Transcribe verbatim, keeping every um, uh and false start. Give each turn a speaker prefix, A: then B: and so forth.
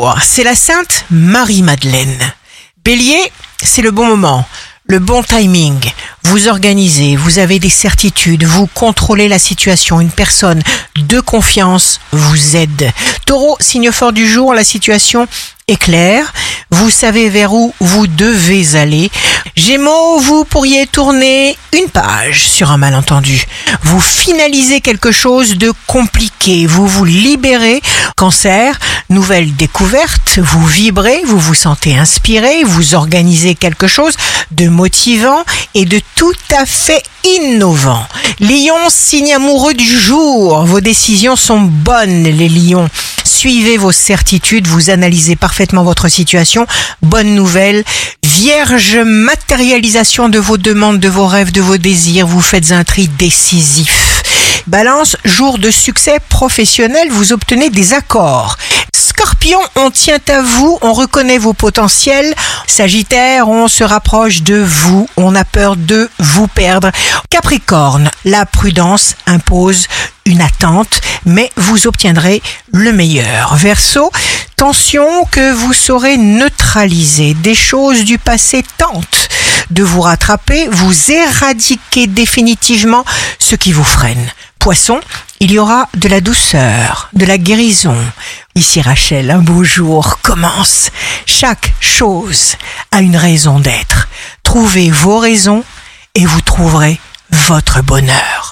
A: jour, c'est la Sainte Marie-Madeleine. Bélier, c'est le bon moment, le bon timing. Vous organisez, vous avez des certitudes, vous contrôlez la situation. Une personne de confiance vous aide. Taureau, signe fort du jour, la situation est claire. Vous savez vers où vous devez aller. Gémeaux, vous pourriez tourner une page sur un malentendu. Vous finalisez quelque chose de compliqué. Vous vous libérez. Cancer, nouvelle découverte. Vous vibrez, vous vous sentez inspiré. Vous organisez quelque chose de motivant et de tout à fait innovant. Lion, signe amoureux du jour. Vos décisions sont bonnes, les lions. Suivez vos certitudes, vous analysez parfaitement votre situation. Bonne nouvelle. Vierge, matérialisation de vos demandes, de vos rêves, de vos désirs. Vous faites un tri décisif. Balance, jour de succès professionnel, vous obtenez des accords. Scorpion, on tient à vous, on reconnaît vos potentiels. Sagittaire, on se rapproche de vous, on a peur de vous perdre. Capricorne, la prudence impose une attente, mais vous obtiendrez le meilleur. Verseau, tension que vous saurez neutraliser. Des choses du passé tentent de vous rattraper, vous éradiquez définitivement ce qui vous freine. Poisson, il y aura de la douceur, de la guérison. Ici Rachel, un beau jour commence. Chaque chose a une raison d'être. Trouvez vos raisons et vous trouverez votre bonheur.